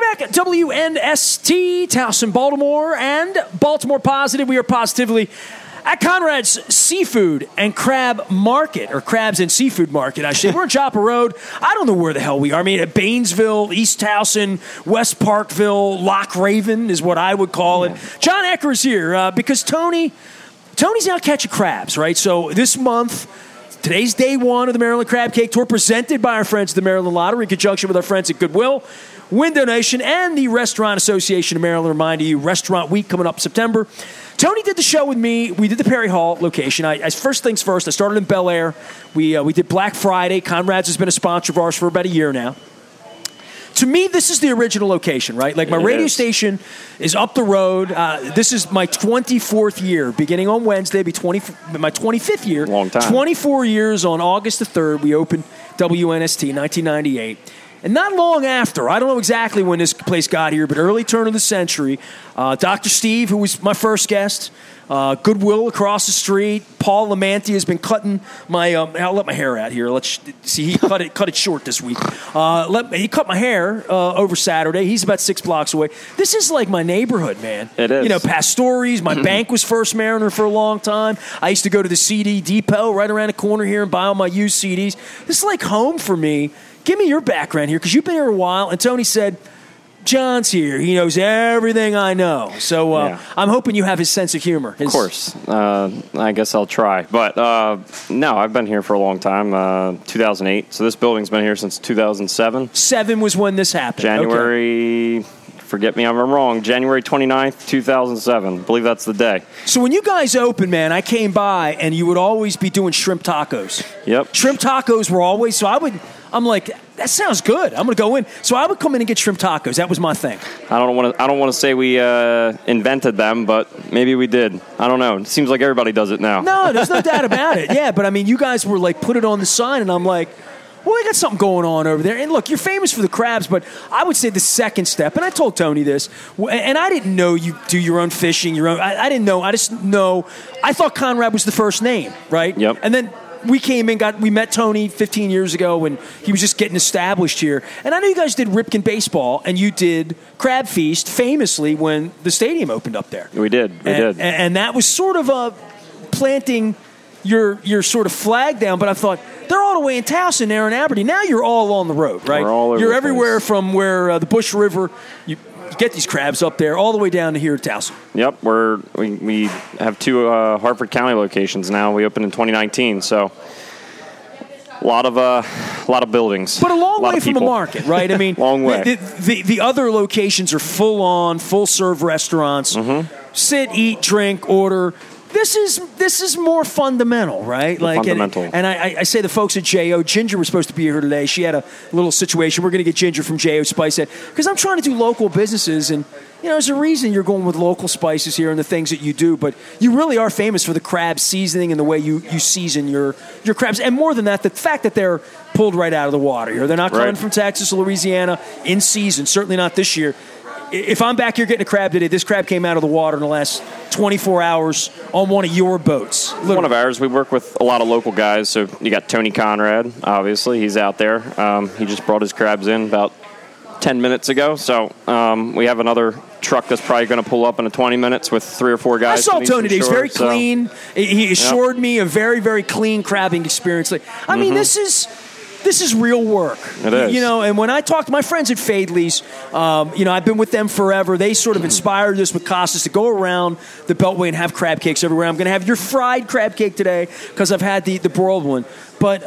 back at WNST, Towson, Baltimore, and Baltimore Positive. We are positively at Conrad's Seafood and Crab Market, or Crabs and Seafood Market, I should say. We're on Chopper Road. I don't know where the hell we are. I mean, at Baynesville, East Towson, West Parkville, Loch Raven is what I would call it. John Ecker is here because Tony's out catching crabs, right? So this month, today's day one of the Maryland Crab Cake Tour, presented by our friends at the Maryland Lottery in conjunction with our friends at Goodwill, Win Donation, and the Restaurant Association of Maryland. Reminding you, Restaurant Week coming up September. Tony did the show with me. We did the Perry Hall location. I first things first, I started in Bel Air. We did Black Friday. Conrad's has been a sponsor of ours for about a year now. To me, this is the original location, right? Like, my radio station is up the road. This is my 24th year. Beginning on Wednesday, my 25th year. Long time. 24 years on August the 3rd. We opened WNST, 1998. And not long after, I don't know exactly when this place got here, but early turn of the century, Dr. Steve, who was my first guest, Goodwill across the street, Paul Lamantia has been cutting my, I'll let my hair out here. Let's see, he cut it short this week. He cut my hair over Saturday. He's about 6 blocks away. This is like my neighborhood, man. It is. You know, Pastories, my bank was First Mariner for a long time. I used to go to the CD Depot right around the corner here and buy all my used CDs. This is like home for me. Give me your background here, because you've been here a while, and Tony said, John's here. He knows everything I know. So I'm hoping you have his sense of humor. Of course. I guess I'll try. But, no, I've been here for a long time, 2008. So this building's been here since 2007. 7 was when this happened. January, forget me if I'm wrong, January 29th, 2007. I believe that's the day. So when you guys opened, man, I came by, and you would always be doing shrimp tacos. Yep. Shrimp tacos were always, so I'm like, that sounds good. I'm going to go in. So I would come in and get shrimp tacos. That was my thing. I don't want to say we invented them, but maybe we did. I don't know. It seems like everybody does it now. No, there's no doubt about it. Yeah, but I mean, you guys were like, put it on the sign, and I'm like, well, we got something going on over there. And look, you're famous for the crabs, but I would say the second step, and I told Tony this, and I didn't know you do your own fishing, I didn't know. I just know. I thought Conrad was the first name, right? Yep. And then we came in, we met Tony 15 years ago when he was just getting established here. And I know you guys did Ripken Baseball, and you did Crab Feast famously when the stadium opened up there. We did. And that was sort of planting your sort of flag down, but I thought, they're all the way in Towson, there in Aberdeen. Now you're all on the road, right? We're all over you're the everywhere place. from where the Bush River, you get these crabs up there, all the way down to here at Towson. Yep, we have 2 Hartford County locations now. We opened in 2019, so a lot of buildings. But a long way from a market, right? I mean, long way. The other locations are full serve restaurants. Mm-hmm. Sit, eat, drink, order. This is more fundamental, right? Fundamental. And I say the folks at J.O. Ginger was supposed to be here today. She had a little situation. We're going to get Ginger from J.O. Spice Head, because I'm trying to do local businesses, and there's a reason you're going with local spices here and the things that you do. But you really are famous for the crab seasoning and the way you season your crabs. And more than that, the fact that they're pulled right out of the water here. They're not coming from Texas or Louisiana in season. Certainly not this year. If I'm back here getting a crab today, this crab came out of the water in the last 24 hours on one of your boats. Literally. One of ours. We work with a lot of local guys. So you got Tony Conrad, obviously. He's out there. He just brought his crabs in about 10 minutes ago. So we have another truck that's probably going to pull up in 20 minutes with 3 or 4 guys. I saw Tony today. He's very clean. He assured me a very, very clean crabbing experience. I mean, this is real work. It is. And when I talk to my friends at Fadley's, I've been with them forever. They sort of inspired us with Costas to go around the Beltway and have crab cakes everywhere. I'm going to have your fried crab cake today because I've had the broiled one. But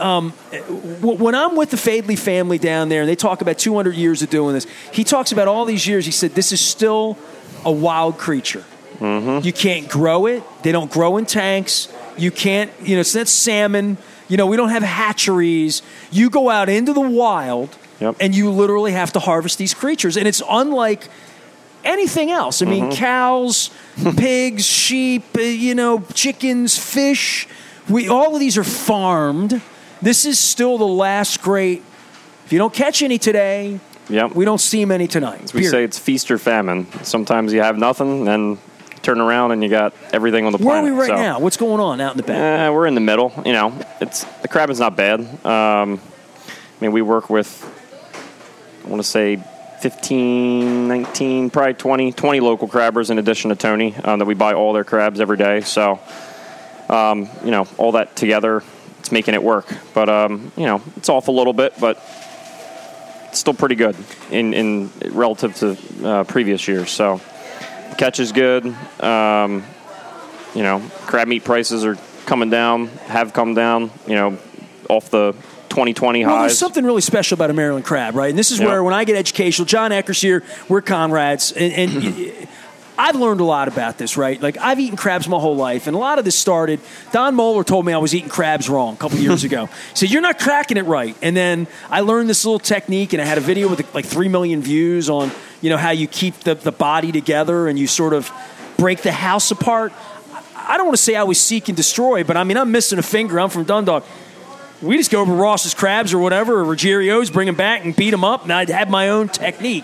when I'm with the Fadley family down there, and they talk about 200 years of doing this, he talks about all these years. He said, this is still a wild creature. Mm-hmm. You can't grow it. They don't grow in tanks. You can't, it's not salmon. We don't have hatcheries. You go out into the wild, and you literally have to harvest these creatures. And it's unlike anything else. I mean, cows, pigs, sheep, chickens, fish. All of these are farmed. This is still the last great. If you don't catch any today, we don't see many tonight. As we say, it's feast or famine. Sometimes you have nothing, and turn around and you got everything on the planet. Where are we right now? What's going on out in the back? We're in the middle. The crabbing's not bad. We work with, I want to say, 15, 19, probably 20 local crabbers in addition to Tony that we buy all their crabs every day. So, all that together, it's making it work. But, it's off a little bit, but it's still pretty good in relative to previous years. So, catch is good. Crab meat prices are coming down, have come down, off the 2020 highs. Well, there's something really special about a Maryland crab, right? And this is where, when I get educational, John Eckers here, we're Conrads, and I've learned a lot about this, right? Like, I've eaten crabs my whole life, and a lot of this started, Don Moeller told me I was eating crabs wrong a couple years ago. He said, you're not cracking it right. And then I learned this little technique, and I had a video with like 3 million views on, how you keep the body together and you sort of break the house apart. I don't want to say I was seek and destroy, but I'm missing a finger. I'm from Dundalk. We just go over Ross's Crabs or whatever, or Rogerio's, bring them back and beat them up, and I'd have my own technique.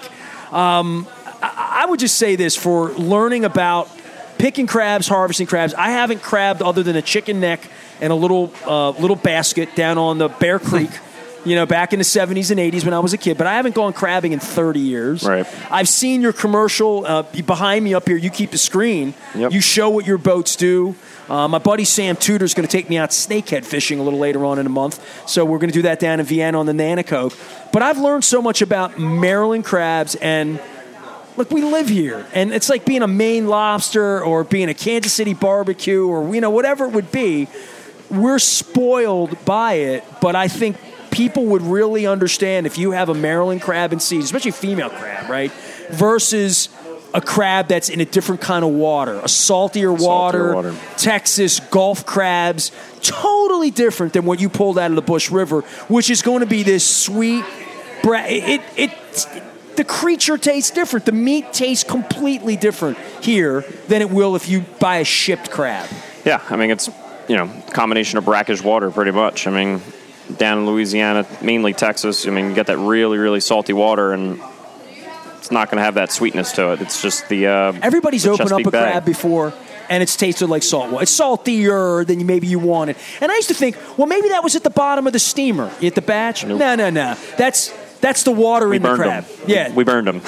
I would just say this, for learning about picking crabs, harvesting crabs, I haven't crabbed other than a chicken neck and a little basket down on the Bear Creek, back in the 70s and 80s when I was a kid, but I haven't gone crabbing in 30 years. Right. I've seen your commercial behind me up here. You keep the screen. Yep. You show what your boats do. My buddy Sam Tudor's going to take me out snakehead fishing a little later on in the month, so we're going to do that down in Vienna on the Nanticoke. But I've learned so much about Maryland crabs, and look, we live here, and it's like being a Maine lobster or being a Kansas City barbecue or whatever it would be. We're spoiled by it, but I think people would really understand if you have a Maryland crab in season, especially female crab, right, versus a crab that's in a different kind of water, a saltier water. Texas Gulf crabs, totally different than what you pulled out of the Bush River, which is going to be this sweet. The creature tastes different. The meat tastes completely different here than it will if you buy a shipped crab. Yeah, it's a combination of brackish water, pretty much. Down in Louisiana, mainly Texas, you get that really, really salty water, and it's not going to have that sweetness to it. It's just the everybody's opened up a crab before, and it's tasted like salt water. It's saltier than maybe you wanted. And I used to think, well, maybe that was at the bottom of the steamer at the batch. Nope. No. That's the water in the crab. Them. Yeah, we burned them.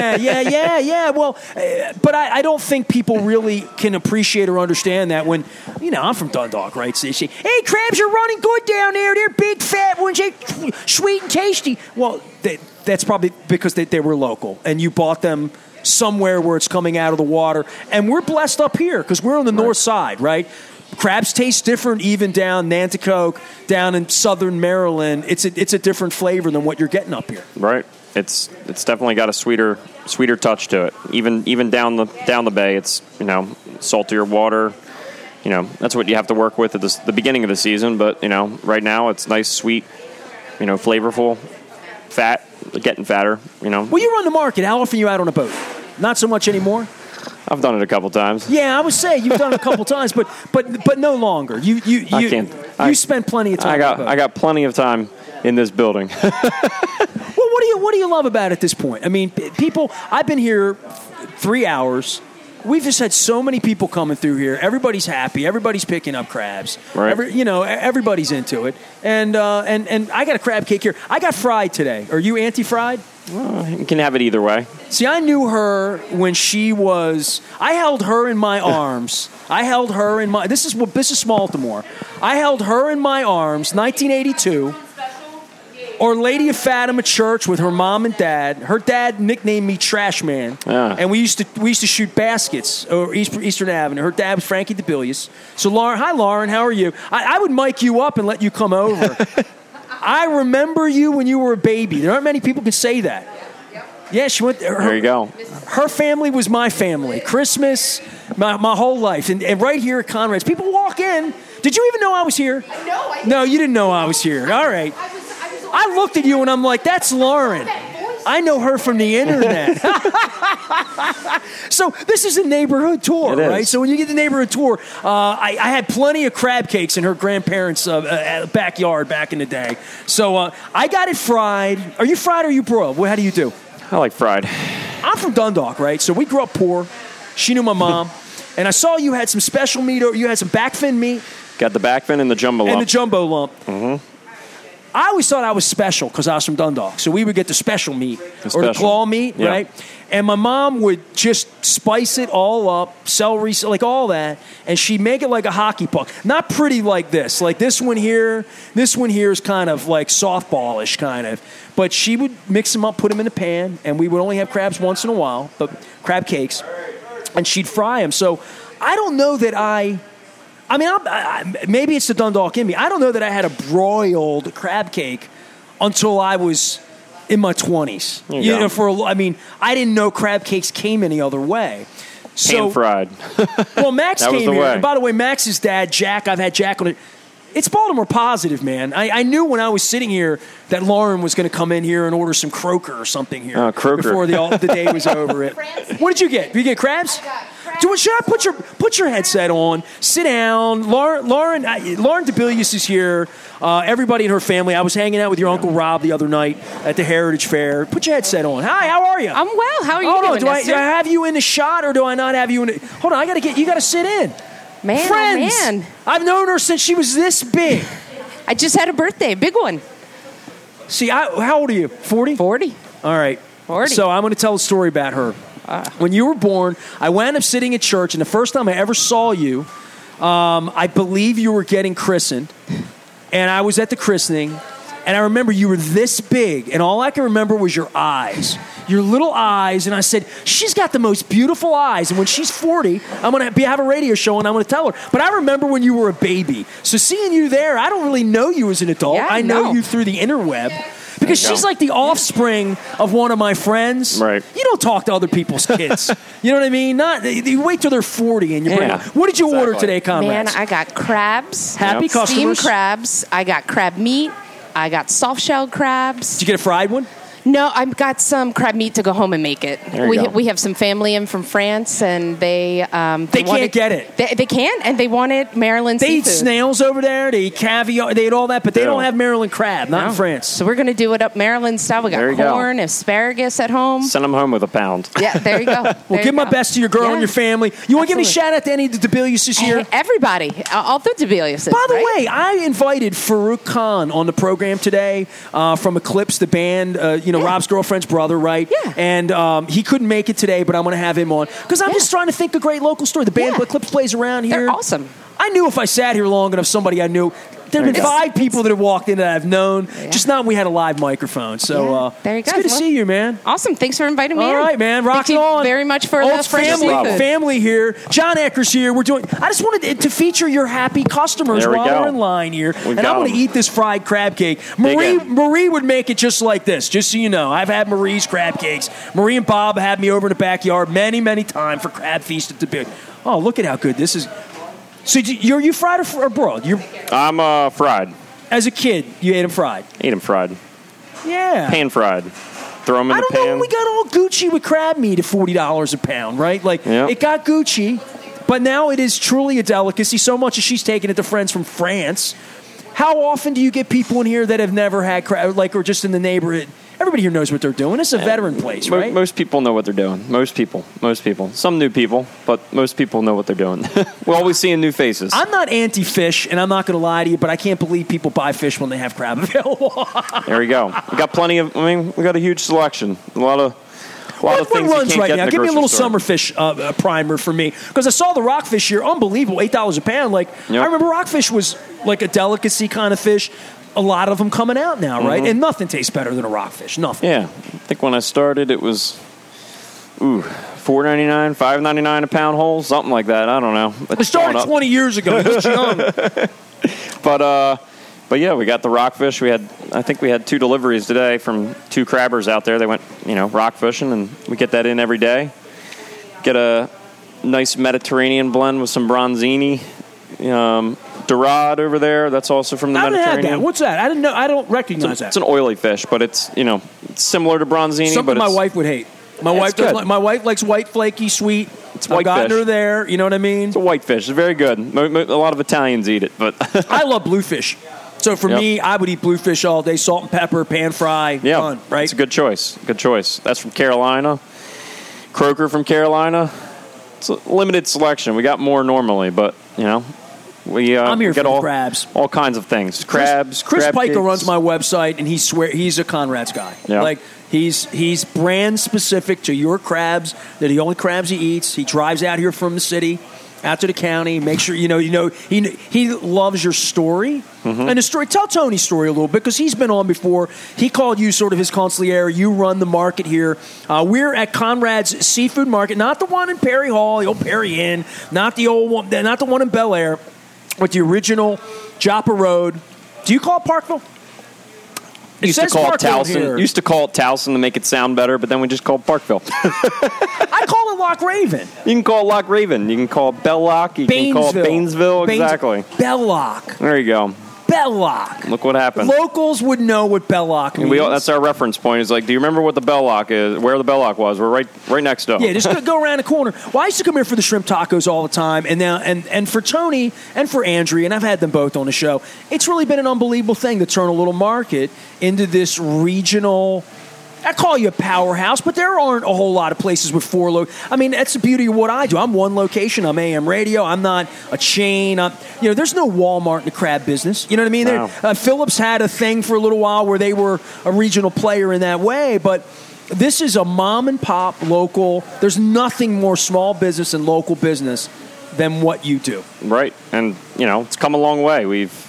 Yeah. Well, but I don't think people really can appreciate or understand that when, I'm from Dundalk, right? So they say, hey, crabs are running good down there. They're big, fat ones. They're sweet and tasty. Well, that's probably because they were local, and you bought them somewhere where it's coming out of the water. And we're blessed up here because we're on the north side, right? Crabs taste different even down Nanticoke, down in southern Maryland. It's a different flavor than what you're getting up here. Right. It's definitely got a sweeter touch to it. Even down the bay, it's saltier water. That's what you have to work with at the beginning of the season. But right now it's nice, sweet, flavorful, fat, getting fatter. Well, you run the market. How often are you out on a boat? Not so much anymore. I've done it a couple times. Yeah, I would say you've done it a couple times, but no longer. You spend plenty of time. I got plenty of time in this building. Well, what do you love about it at this point? People. I've been here 3 hours. We've just had so many people coming through here. Everybody's happy. Everybody's picking up crabs. Right. Everybody's into it. And I got a crab cake here. I got fried today. Are you anti-fried? Well, you can have it either way. See, I knew her when she was. I held her in my arms. This is Baltimore. I held her in my arms, 1982. Our Lady of Fatima Church with her mom and dad. Her dad nicknamed me Trash Man, and we used to shoot baskets over Eastern Avenue. Her dad was Frankie DeBillius. So Lauren, hi Lauren, how are you? I would mic you up and let you come over. I remember you when you were a baby. There aren't many people can say that. Yeah, she went. There you go. Her family was my family. Christmas, my whole life, and right here at Conrad's, people walk in. Did you even know I was here? No, you didn't know I was here. All right. I looked at you and I'm like, that's Lauren. I know her from the internet. So this is a neighborhood tour, right? So when you get the neighborhood tour, I had plenty of crab cakes in her grandparents' backyard back in the day. So I got it fried. Are you fried or are you broiled? How do you do? I like fried. I'm from Dundalk, right? So we grew up poor. She knew my mom. And I saw you had some special meat. You had some backfin meat. Got the backfin and the jumbo lump. And the jumbo lump. Mm-hmm. I always thought I was special because I was from Dundalk. So we would get the special meat or the special. claw meat, Yeah. right? And my mom would just spice it all up, celery, like all that, and she'd make it like a hockey puck. Not pretty like this. Like this one here is kind of like softballish kind of. But she would mix them up, put them in the pan, and we would only have crabs once in a while, but crab cakes, and she'd fry them. So I don't know that I maybe it's the Dundalk in me. I don't know that I had a broiled crab cake until I was in my 20s. You know, I didn't know crab cakes came any other way. Pan fried. Well, Max That was came the here. way. And by the way, Max's dad, Jack, I've had Jack on it. It's Baltimore positive, man. I knew when I was sitting here that Lauren was going to come in here and order some croaker or something here Croaker. before the day was over. What did you get? Did you get crabs? Should I put your headset on? Sit down. Lauren DeBilius is here. Everybody in her family. I was hanging out with your Uncle Rob the other night at the Heritage Fair. Put your headset on. Hi, how are you? I'm well. How are you Hold on. doing, Do I Nestor? have you in the shot or do I not have you in the... Hold on. You got to sit in. Man, Friends. oh man. I've known her since she was this big. I just had a birthday, big one. See, how old are you? 40? 40. All right. 40. So I'm going to tell a story about her. When you were born, I wound up sitting at church, and the first time I ever saw you, I believe you were getting christened, and I was at the christening, and I remember you were this big, and all I can remember was your eyes. Your little eyes, and I said, she's got the most beautiful eyes, and when she's 40, I'm going to have a radio show, and I'm going to tell her. But I remember when you were a baby. So seeing you there, I don't really know you as an adult. Yeah, I know no. you through the interweb. Because she's like the offspring of one of my friends. Right. You don't talk to other people's kids. You know what I mean? You wait till they're 40 and you bring Yeah, them. What did you order exactly. today, comrades? Man, I got crabs. Happy Yep. customers. Steamed crabs. I got crab meat. I got soft-shelled crabs. Did you get a fried one? No, I've got some crab meat to go home and make it. There you go. We have some family in from France, and they can't get it. They can, and they wanted Maryland They seafood. eat snails over there. They eat caviar. They eat all that, but they Yeah. don't have Maryland crab. Not in France. So we're going to do it up Maryland style. We There got you go. corn, asparagus at home. Send them home with a pound. Yeah, there you go. Well, give my best to your girl and your family. You want to give me a shout out to any of the DeBilius here? Everybody, all the DeBiliuses. By the right? way, I invited Farouk Khan on the program today from Eclipse, the band, Rob's girlfriend's brother, right? Yeah. And he couldn't make it today, but I'm going to have him on. Because I'm just trying to think a great local story. The band Yeah. Eclipse plays around here. They're awesome. I knew if I sat here long enough, somebody I knew. There have been 5 people that have walked in that I've known, just not when we had a live microphone. So there you it's go. good to Well, see you, man. Awesome. Thanks for inviting me All in. right, man. Rock Thank you on. very much for Old the fresh family, seafood. here. John Ecker's here. I just wanted to feature your happy customers There we while go. we're in line here. We've And got I'm going to 'em. eat this fried crab cake. Dig Marie would make it just like this, just so you know. I've had Marie's crab cakes. Marie and Bob had me over in the backyard many, many times for crab feast at the big. Oh, look at how good this is. So you fried or broiled? I'm fried. As a kid, you ate them fried. Eat them fried. Yeah. Pan fried. Throw them in I the don't know pan. when we got all Gucci with crab meat at $40 a pound, right? Like, It got Gucci, but now it is truly a delicacy, so much as she's taking it to friends from France. How often do you get people in here that have never had crab, or just in the neighborhood? Everybody here knows what they're doing. It's a veteran place, right? Most people know what they're doing. Most people. Some new people, but most people know what they're doing. We're always seeing new faces. I'm not anti-fish, and I'm not going to lie to you, but I can't believe people buy fish when they have crab available. There we go. We got plenty of. we got a huge selection. A lot of What things you runs can't right get now? in the Give me a grocery little store. summer fish primer for me, because I saw the rockfish here, unbelievable, $8 a pound. Yep. I remember rockfish was like a delicacy kind of fish. A lot of them coming out now, right? And nothing tastes better than a rockfish. Nothing. Yeah, I think when I started, it was $4.99, $5.99 a pound whole, something like that. I don't know. I started 20 years ago. He was young. But yeah, we got the rockfish. I think we had 2 deliveries today from 2 crabbers out there. They went, rock fishing, and we get that in every day. Get a nice Mediterranean blend with some bronzini. Dorade over there. That's also from the I haven't Mediterranean. had that. What's that? I didn't know. I don't recognize that. It's an oily fish, but it's it's similar to bronzini. Something but my it's, wife would hate. My It's wife doesn't good. like. My wife likes white, flaky, sweet. It's I've white gotten fish. her there. You know what I mean? It's a white fish. It's very good. A lot of Italians eat it, but I love bluefish. So for Yep. me, I would eat bluefish all day. Salt and pepper, pan fry, yeah, done, right? It's a good choice. Good choice. That's from Carolina. Croaker from Carolina. It's a limited selection. We got more normally, but I'm here we get for the all crabs. all kinds of things. Crabs. Chris crab Piker cakes. runs my website, and he's a Conrad's guy. Yeah. Like he's brand specific to your crabs. They're the only crabs he eats. He drives out here from the city, out to the county. Make sure you know he loves your story and the story. Tell Tony's story a little bit because he's been on before. He called you sort of his consigliere. You run the market here. We're at Conrad's Seafood Market, not the one in Perry Hall, the old Perry Inn, not the old one, not the one in Bel Air, but the original Joppa Road. Do you call it Parkville? Used to call it Parkville Towson. here. Used to call it Towson to make it sound better, but then we just called it Parkville. I call it Loch Raven. You can call it Loch Raven. You can call it Belloc. You can call it Bainesville. Exactly. Belloc. There you go. Belloc. Look what happened. Locals would know what Belloc means. That's our reference point. Is like, do you remember what the Belloc is? Where the Belloc was? We're right next to them. Yeah, just go around the corner. Well, I used to come here for the shrimp tacos all the time, and now and for Tony and for Andrea, and I've had them both on the show. It's really been an unbelievable thing to turn a little market into this regional. I call you a powerhouse, but there aren't a whole lot of places with I mean, that's the beauty of what I do. I'm one location. I'm AM radio. I'm not a chain. There's no Walmart in the crab business. You know what I mean? No. Phillips had a thing for a little while where they were a regional player in that way, but this is a mom and pop local. There's nothing more small business and local business than what you do. Right. And, it's come a long way.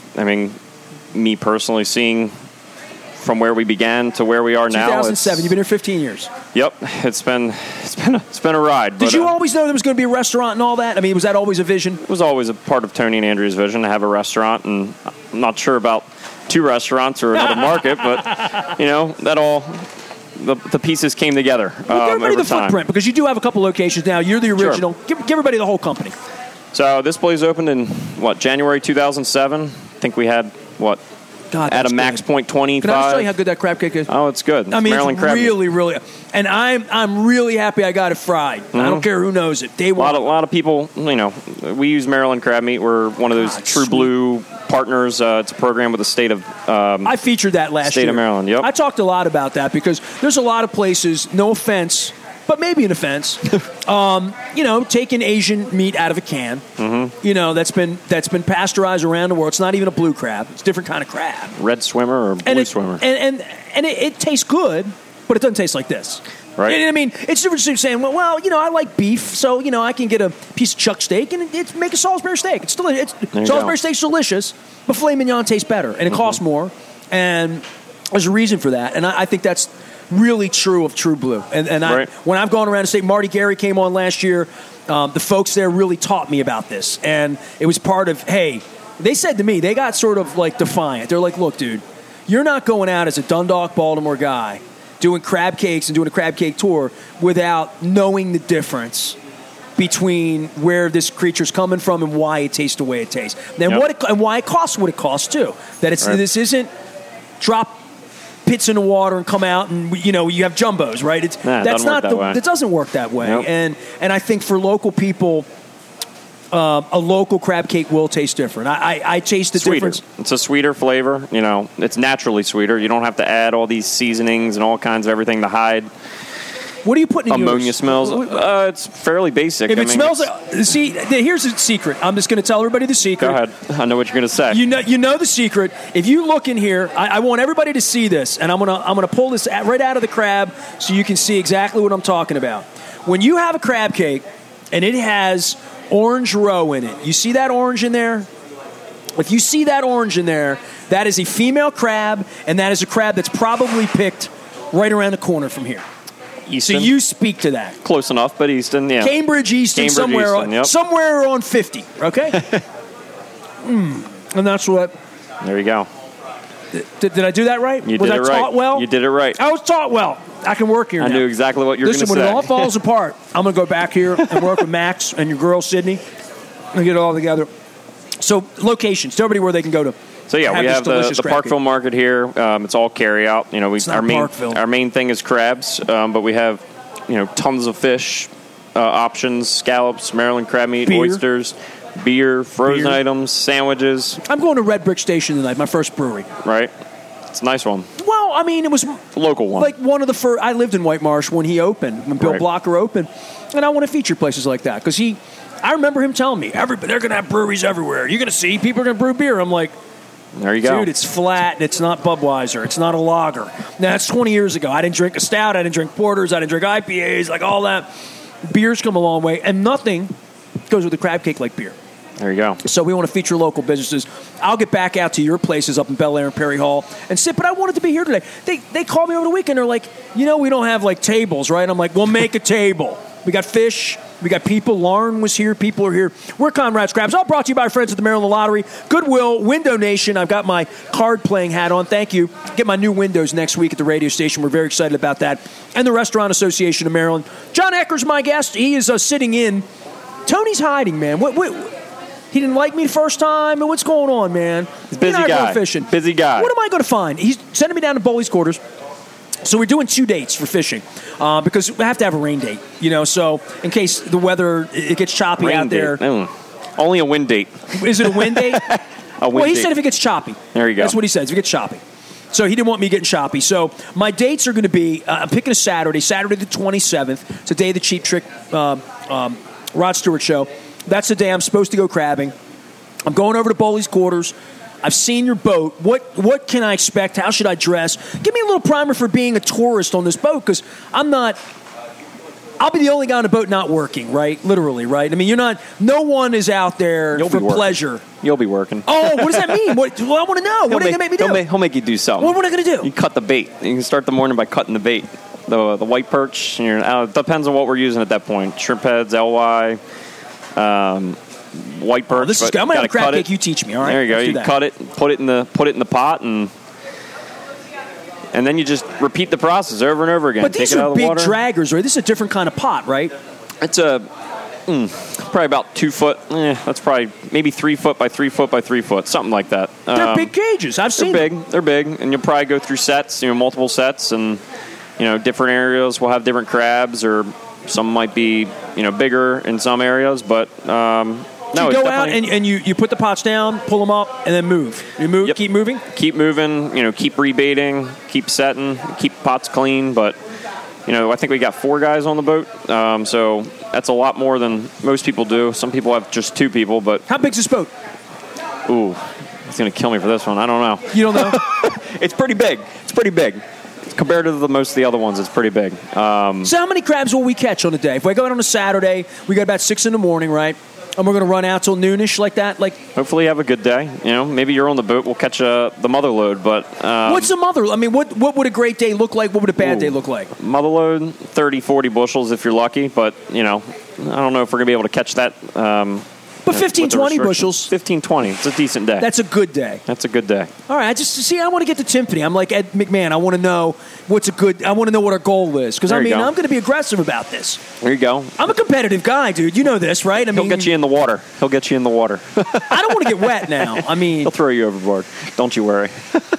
Me personally seeing from where we began to where we are now. 2007. You've been here 15 years. Yep. It's been a ride. Did you always know there was going to be a restaurant and all that? I mean, was that always a vision? It was always a part of Tony and Andrea's vision to have a restaurant, and I'm not sure about 2 restaurants or another market, but, that all... The pieces came together. Give everybody the time. footprint, because you do have a couple locations now. You're the original. Sure. Give everybody the whole company. So this place opened in, January 2007? I think we had, God, at a max good. point 25. Can I just tell you how good that crab cake is? Oh, it's good. I mean, Maryland it's crab really, really. And I'm really happy I got it fried. I don't care who knows it. A lot of people, we use Maryland crab meat. We're one of those True sweet. Blue partners. It's a program with the state of I featured that last year. State of Maryland, yep. I talked a lot about that because there's a lot of places, no offense, but maybe an offense, taking Asian meat out of a can, that's been pasteurized around the world. It's not even a blue crab. It's a different kind of crab. red swimmer or blue swimmer. And it tastes good, but it doesn't taste like this. Right. I mean, it's different from saying, well, I like beef, so, I can get a piece of chuck steak and make a Salisbury steak. It's delicious. Salisbury steak's delicious, but filet mignon tastes better, and it costs more. And there's a reason for that. And I think that's really true of True Blue. And Right. when I've gone around the state, Marty Gary came on last year. The folks there really taught me about this. And it was part of, hey, they said to me, they got sort of like defiant. They're like, look, dude, you're not going out as a Dundalk, Baltimore guy doing crab cakes and doing a crab cake tour without knowing the difference between where this creature's coming from and why it tastes the way it tastes. Then and why it costs what it costs too. That this isn't drop pits in the water and come out and you have jumbos, right? It doesn't work that way. Nope. And I think for local people, a local crab cake will taste different. I taste the Sweeter. difference. It's a sweeter flavor. It's naturally sweeter. You don't have to add all these seasonings and all kinds of everything to hide What are you putting in ammonia yours? smells. It's fairly basic. If it smells like, see, here's the secret. I'm just going to tell everybody the secret. Go ahead. I know what you're going to say. You know the secret. If you look in here, I want everybody to see this, and I'm gonna pull this right out of the crab so you can see exactly what I'm talking about. When you have a crab cake and it has orange roe in it, you see that orange in there? If you see that orange in there, that is a female crab, and that is a crab that's probably picked right around the corner from here. Easton. So you speak to that. Close enough, but Easton, yeah. Cambridge, Easton, somewhere on 50, okay? And that's what... There you go. Did I do that right? You did it right. Taught well? You did it right. I was taught well. I can work here now. I knew exactly what you were going to say. Listen, when it all falls apart, I'm going to go back here and work with Max and your girl, Sydney, and get it all together. So, locations. Tell everybody where they can go to. So, yeah, we have the Parkville market here. It's all carry out. Our main thing is crabs, but we have, tons of fish options, scallops, Maryland crab meat, oysters, beer, frozen items, sandwiches. I'm going to Red Brick Station tonight, my first brewery. Right. It's a nice one. Well, I mean, it was a local one. Like one of the first. I lived in White Marsh when he opened, when Bill Right. Blocker opened, and I want to feature places like that because I remember him telling me, they're going to have breweries everywhere. You're going to see people are going to brew beer. I'm like, there you go. dude, it's flat, and it's not Budweiser. It's not a lager. Now, that's 20 years ago. I didn't drink a stout. I didn't drink porters. I didn't drink IPAs, like all that. Beer's come a long way, and nothing goes with a crab cake like beer. There you go. So we want to feature local businesses. I'll get back out to your places up in Bel Air and Perry Hall and sit, but I wanted to be here today. They called me over the weekend. They're like, we don't have, like, tables, right? I'm like, we'll make a table. We got fish. We got people. Lauren was here. People are here. We're Conrad's Crabs. All brought to you by our friends at the Maryland Lottery, Goodwill, Window Nation. I've got my card-playing hat on. Thank you. Get my new windows next week at the radio station. We're very excited about that. And the Restaurant Association of Maryland. John Ecker's my guest. He is sitting in. Tony's hiding, man. What he didn't like me the first time? What's going on, man? He's a busy guy. Fishing. Busy guy. What am I going to find? He's sending me down to Bowley's Quarters. So we're doing 2 dates for fishing because we have to have a rain date, so in case the weather, it gets choppy Rain out there. date. Only a wind date. Is it a wind date? Well, he date. said if it gets choppy. There you go. That's what he said, if it gets choppy. So he didn't want me getting choppy. So my dates are going to be, I'm picking a Saturday the 27th. It's the day of the Cheap Trick Rod Stewart show. That's the day I'm supposed to go crabbing. I'm going over to Bowley's Quarters. I've seen your boat. What can I expect? How should I dress? Give me a little primer for being a tourist on this boat because I'll be the only guy on the boat not working, right? Literally, right? I mean, no one is out there for pleasure. You'll be working. Oh, what does that mean? I want to know. What are they going to make me do? He'll make you do something. What are they going to do? You cut the bait. You can start the morning by cutting the bait. The white perch. It depends on what we're using at that point. Shrimp heads, LY, white perch. This is good. I'm going to have a crab cake. You teach me, all right? There you go. You cut it, put it in the pot, and then you just repeat the process over and over again. But these are big draggers, right? This is a different kind of pot, right? It's probably about 2 foot. That's probably maybe 3 foot by 3 foot by 3 foot, something like that. They're big cages. I've seen them. They're big, and you'll probably go through sets, multiple sets, and different areas will have different crabs, or some might be bigger in some areas, but. You go out and you put the pots down, pull them up, and then move. You move, Yep. keep moving? Keep moving, keep rebaiting, keep setting, keep pots clean. But, I think we got 4 guys on the boat. So that's a lot more than most people do. Some people have just 2 people. But how big's this boat? Ooh, he's going to kill me for this one. I don't know. You don't know? It's pretty big. Compared to most of the other ones, it's pretty big. So how many crabs will we catch on a day? If we go out on a Saturday, we got about 6 in the morning, right? And we're going to run out till noonish like that? Hopefully you have a good day. Maybe you're on the boat. We'll catch the mother load. But what's the mother? I mean, what would a great day look like? What would a bad day look like? Mother load, 30, 40 bushels if you're lucky. But, I don't know if we're going to be able to catch that. But 15, 20 bushels. 15, 20. It's a decent day. That's a good day. That's a good day. All right. I want to get to Timpani. I'm like Ed McMahon. I want to know I want to know what our goal is. Because, I'm going to be aggressive about this. There you go. I'm a competitive guy, dude. You know this, right? He'll get you in the water. I don't want to get wet now. He'll throw you overboard. Don't you worry.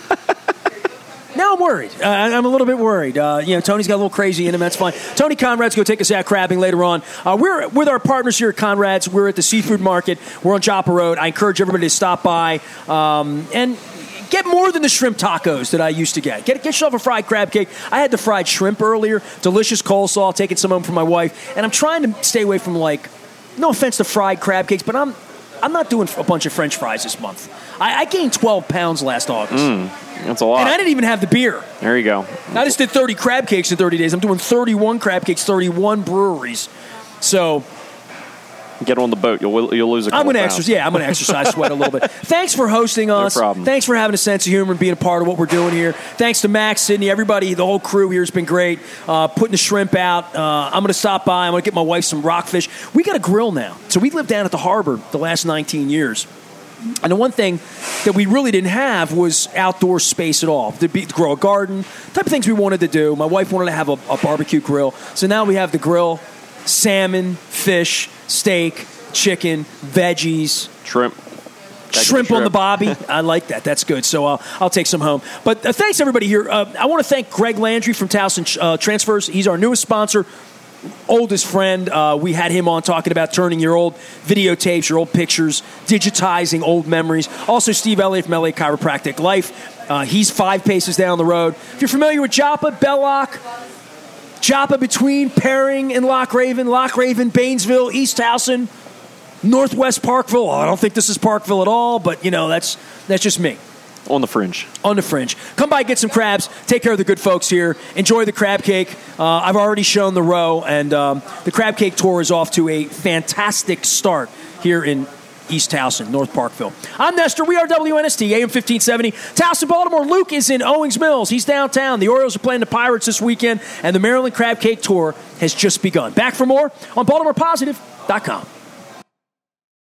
Now I'm worried. I'm a little bit worried. Tony's got a little crazy in him. That's fine. Tony Conrad's going to take us out crabbing later on. We're with our partners here at Conrad's. We're at the Seafood Market. We're on Joppa Road. I encourage everybody to stop by and get more than the shrimp tacos that I used to get. Get yourself a fried crab cake. I had the fried shrimp earlier. Delicious coleslaw. Taking some home for my wife. And I'm trying to stay away from, no offense to fried crab cakes, but I'm not doing a bunch of French fries this month. I gained 12 pounds last August. That's a lot. And I didn't even have the beer. There you go. I just did 30 crab cakes in 30 days. I'm doing 31 crab cakes, 31 breweries. So get on the boat. You'll lose a couple pounds. I'm going to exercise sweat a little bit. Thanks for hosting us. No problem. Thanks for having a sense of humor and being a part of what we're doing here. Thanks to Max, Sydney, everybody, the whole crew here has been great. Putting the shrimp out. I'm going to stop by. I'm going to get my wife some rockfish. We got a grill now. So we lived down at the harbor the last 19 years. And the one thing that we really didn't have was outdoor space at all. To grow a garden, type of things we wanted to do. My wife wanted to have a barbecue grill. So now we have the grill, salmon, fish, steak, chicken, veggies. Shrimp on the bobby. I like that. That's good. So I'll take some home. But thanks, everybody here. I want to thank Greg Landry from Towson Transfers. He's our newest sponsor. Oldest friend. We had him on talking about turning your old videotapes, your old pictures, digitizing old memories. Also, Steve Elliott from LA Chiropractic Life. He's 5 paces down the road. If you're familiar with Joppa, Belloc, Joppa between Perring and Loch Raven, Baynesville, East Towson, Northwest Parkville. I don't think this is Parkville at all, but, that's just me. On the fringe. On the fringe. Come by, get some crabs. Take care of the good folks here. Enjoy the crab cake. I've already shown the row, and the crab cake tour is off to a fantastic start here in East Towson, North Parkville. I'm Nestor. We are WNST, AM 1570. Towson, Baltimore. Luke is in Owings Mills. He's downtown. The Orioles are playing the Pirates this weekend, and the Maryland Crab Cake Tour has just begun. Back for more on BaltimorePositive.com.